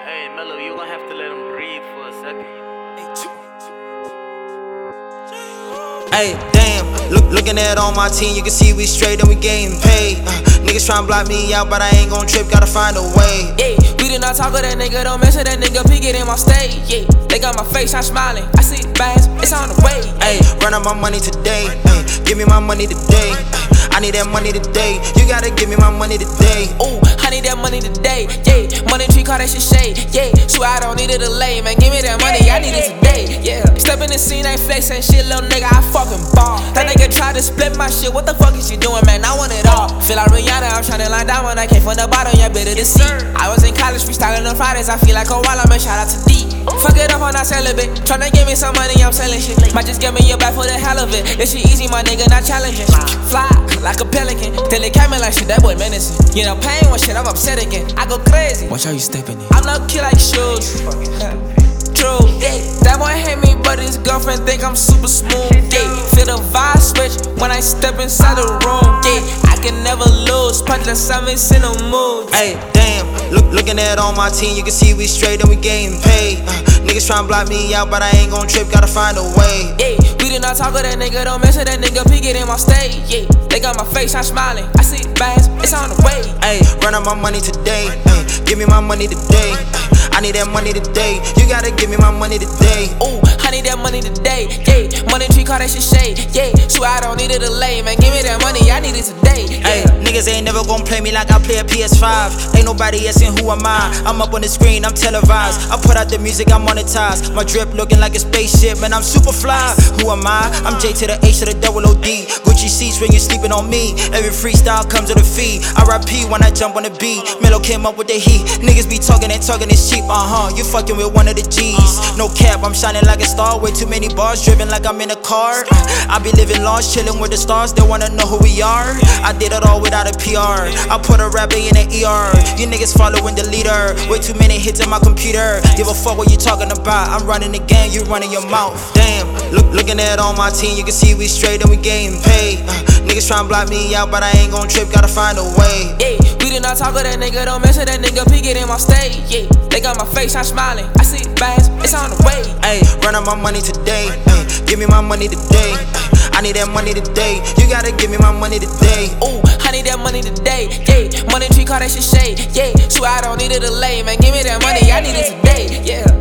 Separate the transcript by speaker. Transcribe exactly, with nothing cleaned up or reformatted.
Speaker 1: Hey, Mello, you gonna have to let him breathe for a second.
Speaker 2: Hey, damn, look, looking at all my team, you can see we straight and we getting paid. Uh, niggas tryna block me out, but I ain't gon' trip, gotta find a way.
Speaker 3: Yeah, we did not talk with that nigga, don't mess with that nigga, peek it in my stage. Yeah, they got my face, I'm smiling, I see bags, it's on the way.
Speaker 2: Hey, run up my money today, hey, give me my money today. Ay, I need that money today, you gotta give me my money today.
Speaker 3: Ooh, I need that money today, yeah. Money tree, call that shit shade, yeah. Swear I don't need a delay, man. Give me that money, I need it today, yeah. Step in the scene, ain't flex, ain't shit, little nigga, I fucking ball. That nigga try to split my shit, what the fuck is you doing, man? I want it all. Feel like Rihanna, I'm tryna line down when I came from the bottom, yeah, better to see. I was in college, freestyling on Fridays, I feel like a while, man. Shout out to D. Fuck it up on that celibate, tryna give me some money, I'm selling shit. Might just give me your back for the hell of it. This shit easy, my nigga, not challenging. Fly like a pelican, till it came in like shit, that boy menacing. You know, pain one shit, I'm upset again. I go crazy.
Speaker 2: Watch how you stepping in.
Speaker 3: I'm low key like shoes. True, yeah. That boy hate me, but his girlfriend think I'm super smooth. Yeah, feel the vibe switch when I step inside the room. Yeah, I can never lose. Punch the summits in the mood.
Speaker 2: Hey, damn, look, looking at all my team, you can see we straight and we getting paid. Uh, niggas tryna block me out, but I ain't gon' trip, gotta find a way.
Speaker 3: Yeah, we did not talk with that nigga, don't mess with that nigga, peek it in my stage. Yeah, they got my face, I'm smiling, I see bags, it's on the way.
Speaker 2: Hey, run up my money today, hey, give me my money today. Ay, I need that money today, you gotta give me my money today.
Speaker 3: Ooh, I need that money today, yeah. Money tree, call that shit shade, yeah. Swear I don't need a delay, man. Give me that money, I need it today.
Speaker 2: Hey, niggas ain't never gon' play me like I play a P S five. Ain't nobody asking who am I. I'm up on the screen, I'm televised. I put out the music, I monetize. My drip looking like a spaceship, man. I'm super fly. Who am I? I'm J to the H to the double O D. Gucci seats when you sleeping on me. Every freestyle comes with a fee. R I P when I jump on the beat. Mello came up with the heat. Niggas be talking and talking is cheap. Uh huh. You fucking with one of the G's. No cap, I'm shining like a star. Way too many bars, driven like I'm in a car. I be living lost, chilling with the stars. They wanna know who we are. I did it all without a P R. I put a rapper in an E R. You niggas following the leader. Way too many hits on my computer. Give a fuck what you talking about. I'm running the game, you running your mouth. Damn, look, looking at all my team, you can see we straight and we getting paid. Uh, niggas tryna block me out, but I ain't gon' trip, gotta find a way.
Speaker 3: Yeah, we did not talk with that nigga, don't mess with that nigga, peek it in my stage. Yeah, they got my face, I'm smiling, I see bags, it's on the way.
Speaker 2: Hey, run up my money today, hey, give me my money today. Ay, I need that money today, you gotta give me my money today.
Speaker 3: Ooh, I need that money today, yeah. Money tree, call that shit shade, yeah. Swear I don't need a delay, man. Give me that money, I need it today, yeah.